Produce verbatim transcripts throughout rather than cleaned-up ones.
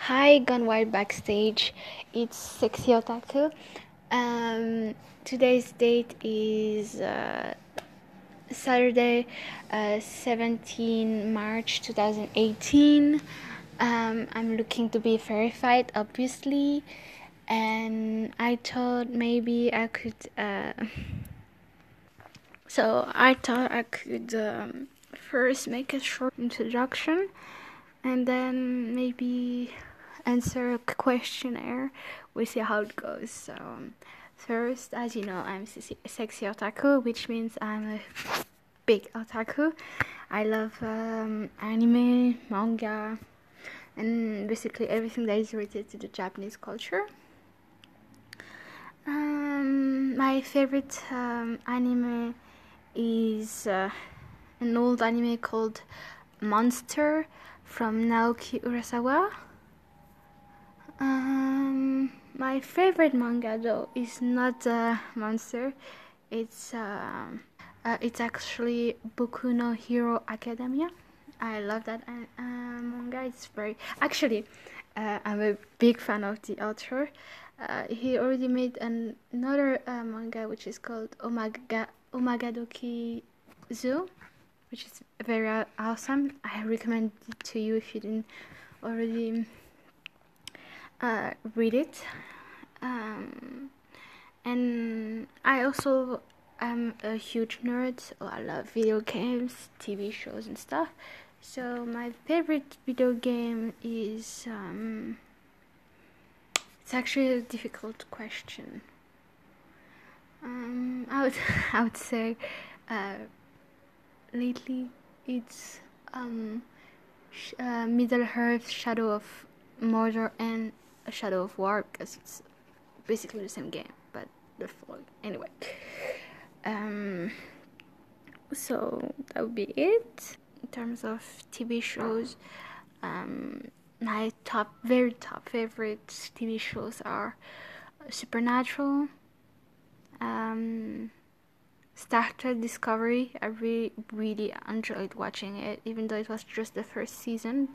Hi, Gone Wild Backstage. It's Sexy Otaku. Um, today's date is uh, Saturday, uh, seventeenth March twenty eighteen. Um, I'm looking to be verified, obviously, and I thought maybe I could. Uh, so I thought I could um, first make a short introduction, and then maybe answer a questionnaire. We'll see how it goes. So um, first, as you know, I'm sexy otaku, which means I'm a big otaku. I love um, anime, manga, and basically everything that is related to the Japanese culture. Um, my favorite um, anime is uh, an old anime called Monster from Naoki Urasawa. Um, my favorite manga though is not uh, Monster. It's uh, uh, it's actually Boku no Hero Academia. I love that uh, manga. It's very actually. Uh, I'm a big fan of the author. Uh, he already made an, another uh, manga which is called Omaga Omagadoki Zoo, which is very awesome. I recommend it to you if you didn't already uh, read it. Um, and I also am a huge nerd, so I love video games, T V shows and stuff. So my favorite video game is um, it's actually a difficult question. Um, I would I would say uh, lately it's um, sh- uh, Middle Earth, Shadow of Mordor, and Shadow of War, because it's basically the same game, but the full anyway. Um, so that would be it in terms of T V shows. Um, my top, very top favorite T V shows are Supernatural, um, Star Trek Discovery. I really, really enjoyed watching it, even though it was just the first season.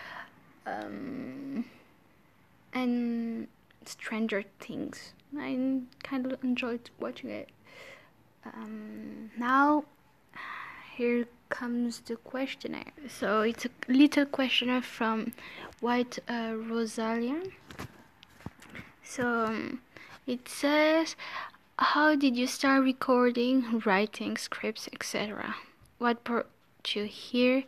Um, and Stranger Things. I kind of enjoyed watching it. Um, now, here comes the questionnaire. So it's a little questionnaire from White uh, Rosalia. So um, it says, how did you start recording, writing scripts, et cetera? What brought you here?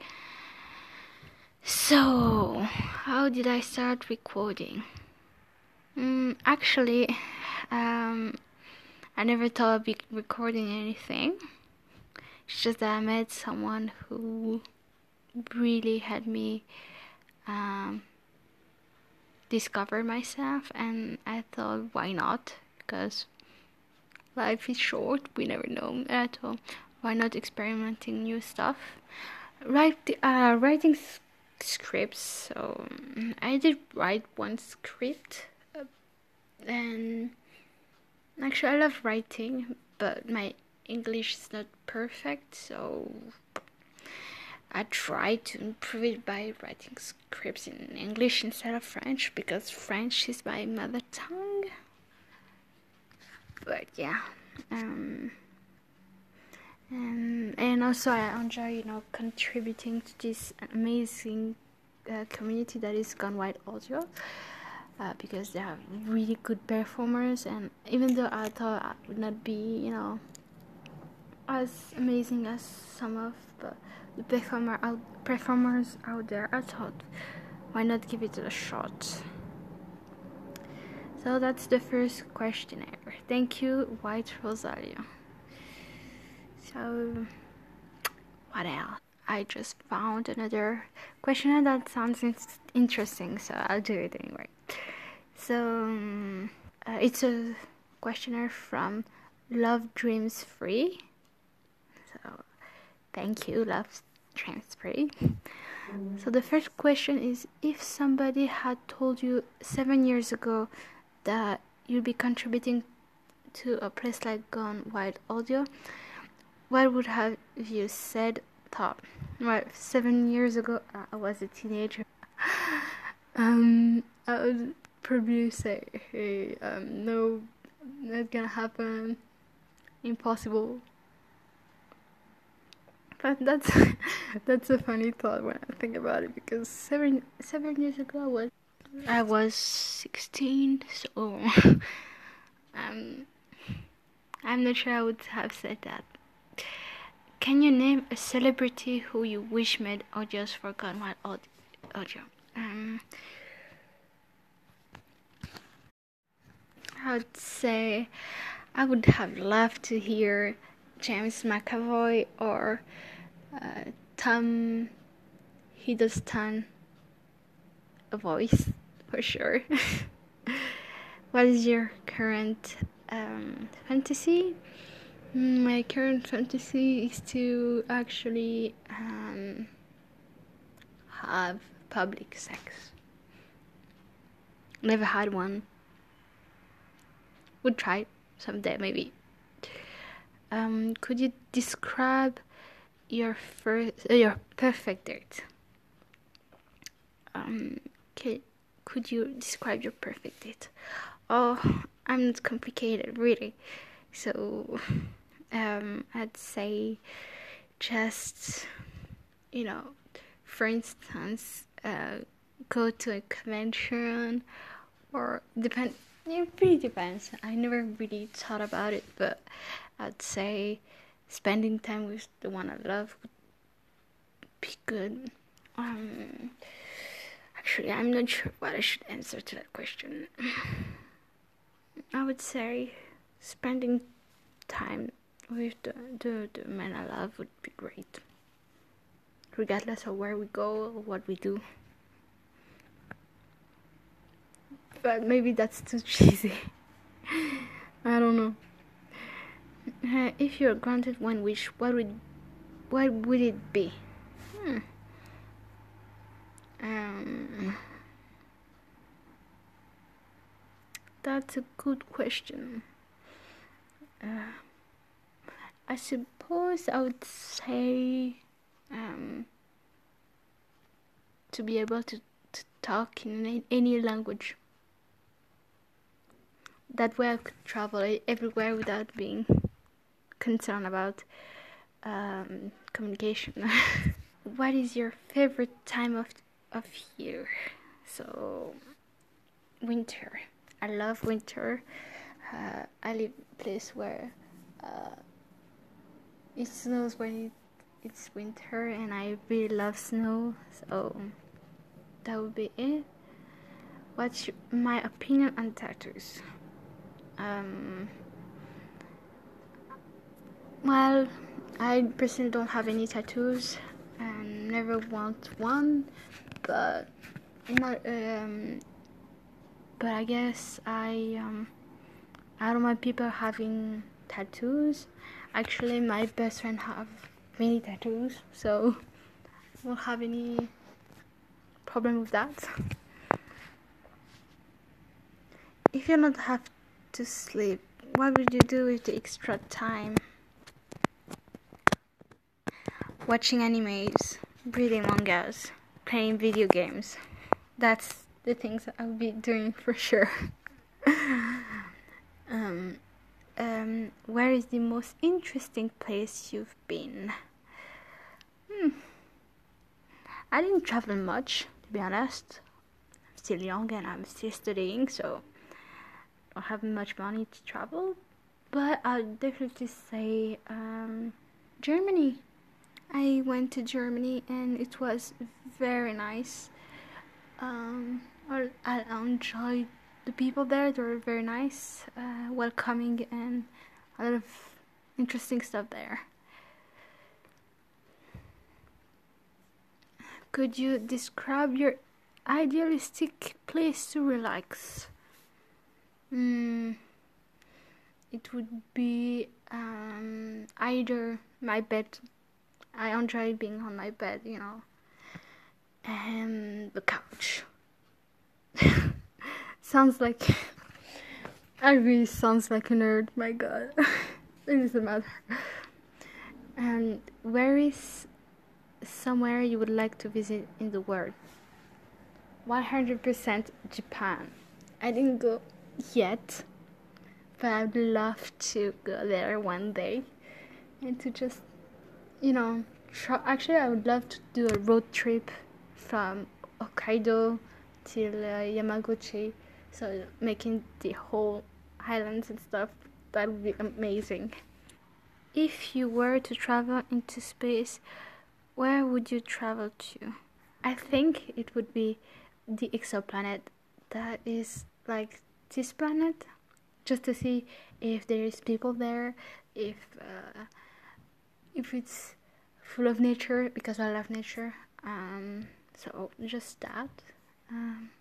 So, how did I start recording? Mm, actually, um, I never thought of be recording anything. It's just that I met someone who really had me um, discover myself, and I thought, why not? Because life is short, we never know. And I thought, why not experimenting new stuff? Write, uh, writing s- scripts. So I did write one script, uh, and actually I love writing, but my English is not perfect, so I try to improve it by writing scripts in English instead of French, because French is my mother tongue. But yeah, um, and and also I enjoy, you know, contributing to this amazing uh, community that is Gone Wild Audio, uh, because they have really good performers, and even though I thought I would not be, you know, as amazing as some of the, the performer out, performers out there, I thought, why not give it a shot? So that's the first questionnaire. Thank you, White Rosario. So, what else? I just found another questionnaire that sounds in- interesting, so I'll do it anyway. So, um, uh, it's a questionnaire from Love Dreams Free. So, thank you, Love Dreams Free. So the first question is, if somebody had told you seven years ago that you'd be contributing to a place like Gone Wild Audio, what would have you said, thought? Well, seven years ago, uh, I was a teenager. um, I would probably say, hey, um, no, not gonna happen, impossible. But that's that's a funny thought when I think about it, because seven seven years ago I was I was sixteen, so um, I'm not sure I would have said that. Can you name a celebrity who you wish made or just forgot my audio? Um, I would say I would have loved to hear James McAvoy or uh, Tom Hiddleston a voice for sure. What is your current um, fantasy? My current fantasy is to actually um, have public sex. Never had one. Would try someday maybe. Um, could you describe your first, uh, your perfect date? Um, okay, could you describe your perfect date? Oh, I'm not complicated, really. So, um, I'd say just, you know, for instance, uh, go to a convention, or depend. It really depends. I never really thought about it, but I'd say spending time with the one I love would be good. Um, actually, I'm not sure what I should answer to that question. I would say spending time with the, the, the man I love would be great, regardless of where we go or what we do. But maybe that's too cheesy. I don't know. Uh, if you're granted one wish, what would what would it be? Hmm. Um, that's a good question. Uh, I suppose I would say um, to be able to, to talk in any language. That way I could travel everywhere without being concerned about um, communication. What is your favorite time of of year? So, winter. I love winter. Uh, I live in a place where uh, it snows when it, it's winter, and I really love snow. So that would be it. What's your, my opinion on tattoos? Um, well, I personally don't have any tattoos and never want one, but not. Um, but I guess I um, I don't mind people having tattoos. Actually, my best friend have many tattoos, so I won't have any problem with that. If you don't have to sleep, what would you do with the extra time? Watching animes, reading mangas, playing video games. That's the things I'll be doing for sure. um, um, where is the most interesting place you've been? Hmm. I didn't travel much, to be honest. I'm still young and I'm still studying, so I don't have much money to travel. But I'd definitely say um, Germany. I went to Germany and it was very nice. Um, I, I enjoyed the people there. They were very nice, uh, welcoming, and a lot of interesting stuff there. Could you describe your idealistic place to relax? Mm, it would be um, either my bed. I enjoy being on my bed, you know, and the couch. Sounds like I really sounds like a nerd. My God, it doesn't matter. And where is somewhere you would like to visit in the world? one hundred percent Japan. I didn't go yet, but I'd love to go there one day and to just, you know, try. Actually, I would love to do a road trip from Hokkaido till uh, Yamaguchi, so making the whole islands and stuff. That would be amazing. If you were to travel into space, where would you travel to? I think it would be the exoplanet that is like this planet, just to see if there is people there, if uh, if it's full of nature, because I love nature. Um, so just that. Um,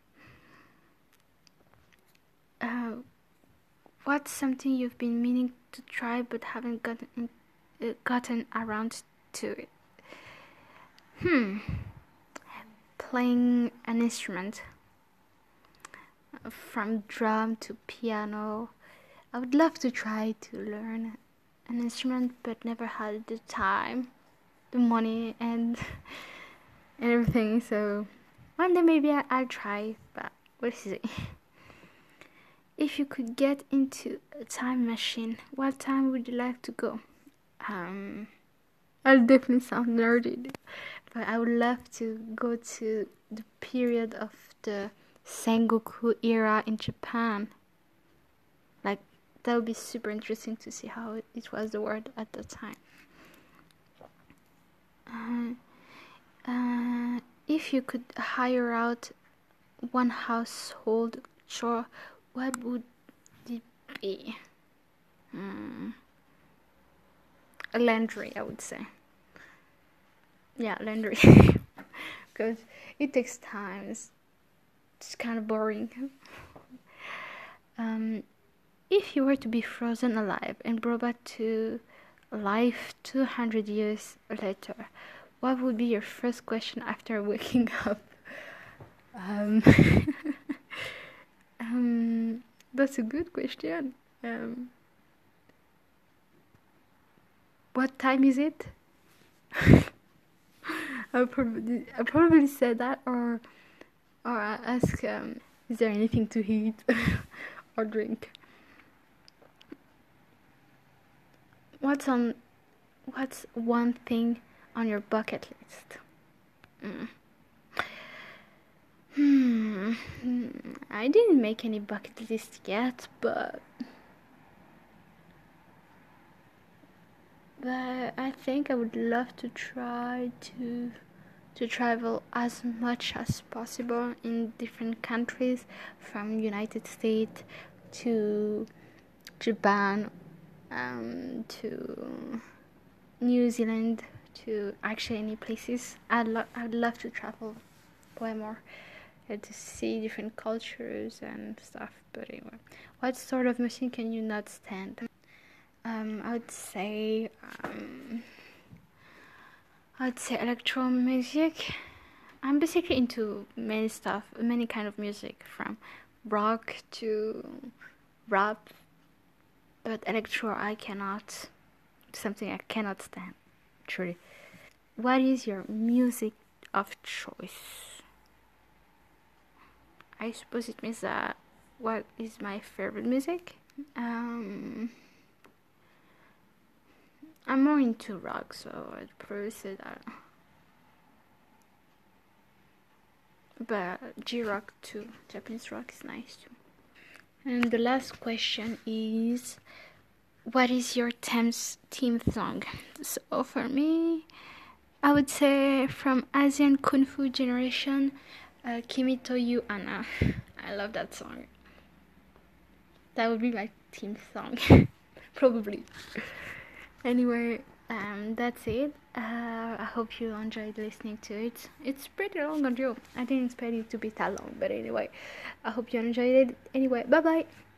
uh, what's something you've been meaning to try but haven't gotten uh, gotten around to it? Hmm. Playing an instrument, uh, from drum to piano. I would love to try to learn an instrument, but never had the time, the money, and and everything. So one day maybe I, I'll try, but we'll see. If you could get into a time machine, what time would you like to go? Um, I'll definitely sound nerdy, but I would love to go to the period of the Sengoku era in Japan. Like, that would be super interesting to see how it was the world at that time. Uh, uh, if you could hire out one household chore, what would it be? Hmm. A laundry, I would say. Yeah, laundry. Because it takes time. It's, it's kind of boring. Um, if you were to be frozen alive and brought back to life two hundred years later, what would be your first question after waking up? Um, um, that's a good question. Um, what time is it? I probably I probably said that, or or I ask, um, is there anything to eat or drink? What's on what's one thing on your bucket list? Mm. Hmm. I didn't make any bucket list yet, but but I think I would love to try to to travel as much as possible in different countries, from United States to Japan, um, to New Zealand, to actually any places. I'd lo- I'd love to travel way more, uh, to see different cultures and stuff. But anyway, what sort of music can you not stand? Um, I would say um, I'd say electro music. I'm basically into many stuff, many kind of music, from rock to rap, but electro I cannot. Something I cannot stand, truly. What is your music of choice? I suppose it means that what is my favorite music? Um, I'm more into rock, so I'd probably say that. But J-rock too, Japanese rock is nice too. And the last question is, what is your team's theme song? So for me, I would say from Asian Kung Fu generation, uh, Kimi to You Anna. I love that song. That would be my theme song, probably. Anyway, um, that's it. Uh, I hope you enjoyed listening to it. It's pretty long audio. I didn't expect it to be that long, but anyway, I hope you enjoyed it. Anyway, bye bye.